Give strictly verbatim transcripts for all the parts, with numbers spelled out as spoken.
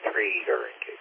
three Hurricane.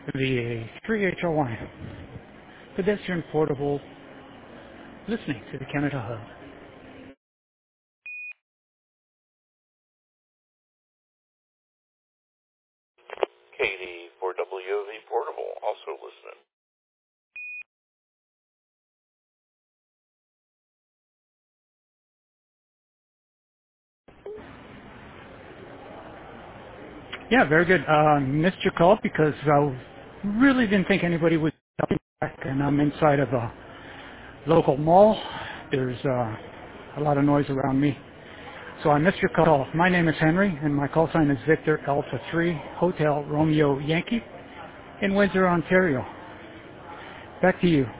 V A three H L Y. Pedestrian portable, listening to the Canada Hub. K D four W O V Portable, also listening. Yeah, very good. Uh, missed your call because I really didn't think anybody would be back, and I'm inside of a local mall. There's uh, a lot of noise around me. So I missed your call. My name is Henry, and my call sign is Victor Alpha three Hotel Romeo Yankee in Windsor, Ontario. Back to you.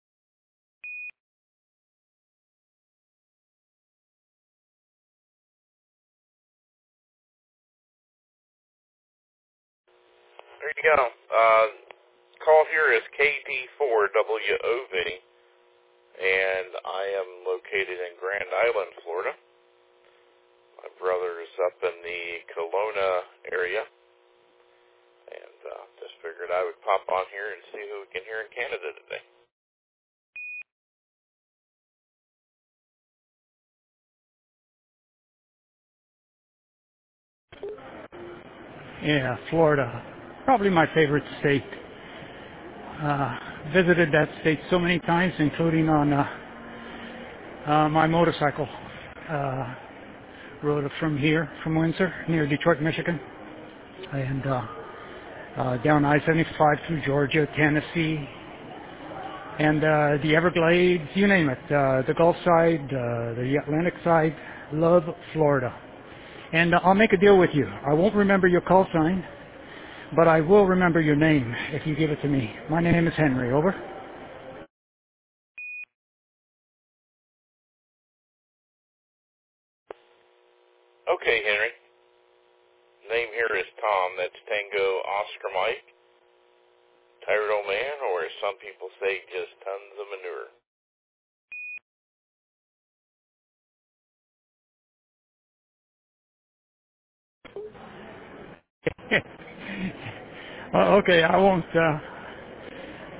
There you go. Uh, call here is K D four W O V, and I am located in Grand Island, Florida. My brother is up in the Kelowna area, and uh, just figured I would pop on here and see who we can hear in Canada today. Yeah, Florida. Probably my favorite state. Uh, visited that state so many times, including on uh, uh, my motorcycle. Uh, rode it from here, from Windsor, near Detroit, Michigan, and uh, uh, down I seventy-five through Georgia, Tennessee, and uh, the Everglades, you name it, uh, the Gulf side, uh, the Atlantic side. Love Florida. And uh, I'll make a deal with you. I won't remember your call sign, but I will remember your name if you give it to me. My name is Henry. Over. Okay, Henry. Name here is Tom. That's Tango Oscar Mike. Tired old man, or as some people say, just tons of manure. Uh, okay, I won't. Uh,